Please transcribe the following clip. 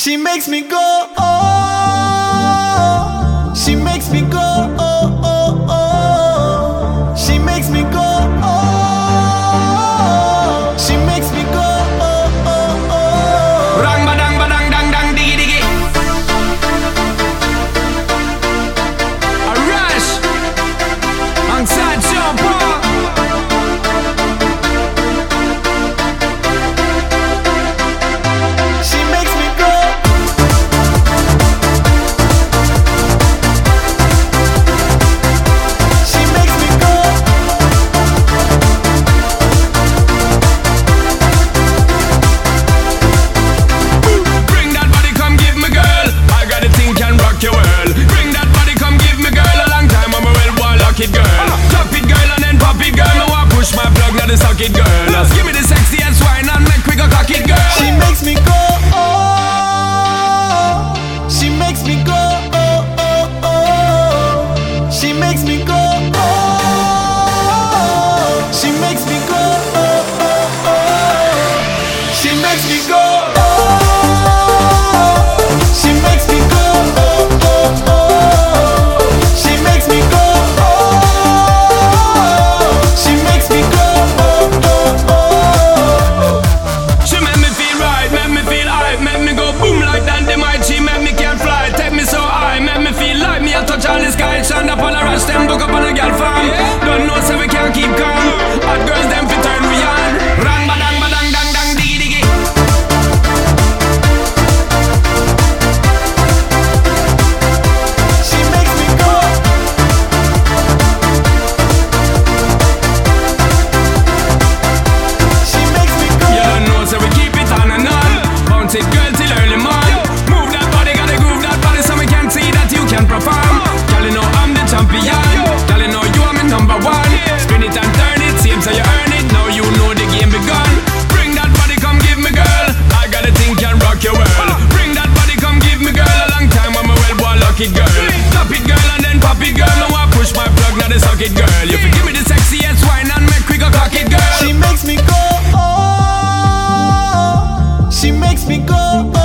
She makes me go, oh. She makes me go, oh, oh, oh. She makes me go, oh. She makes me go, oh, oh, oh. Rang badang badang dang dang diggy diggy. A rush. Alongside Sean Paul. Suck it, girl. Just give me the sexy ass wine and make we go cock it, girl. She makes me go, oh. She makes me go, oh, oh, oh. She makes me go, oh. She makes me go, oh, oh, oh. She makes me go, oh. She makes me go, oh, oh, oh. She makes me go, oh. She makes me go. Touch all the sky, stand up on a rush, them book up on a girl farm. Don't know so we can't keep calm. Hot girls them fit turn we on. Rang badang badang dang dang diggy diggy. She makes me go. She makes me go. You don't know so we keep it on and on. Bounce it girl till early morning. Move that body, gotta groove that body so we can see that you can perform. Champion, girl, you know you are my number one. Spin it and turn it, seems so you earn it. Now you know the game begun. Bring that body, come give me, girl. I got a thing can rock your world. Bring that body, come give me, girl. A long time I'm a well boy, lucky girl. Drop it, girl, and then pop it, girl. Now I push my plug, now they suck it, girl. You can give me the sexiest wine and make we go cock it, girl. She makes me go, oh. She makes me go, oh.